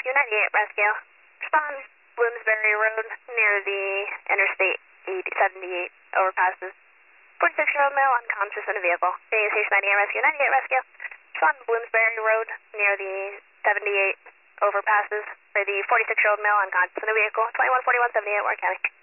Rescue 98 Rescue. Respond Bloomsbury Road near the Interstate 78 overpasses. 46-year-old male unconscious in a vehicle. Being Station 98 Rescue 98 Rescue. Respond Bloomsbury Road near the 78 overpasses for the 46-year-old male unconscious in a vehicle. 214178 Warren County.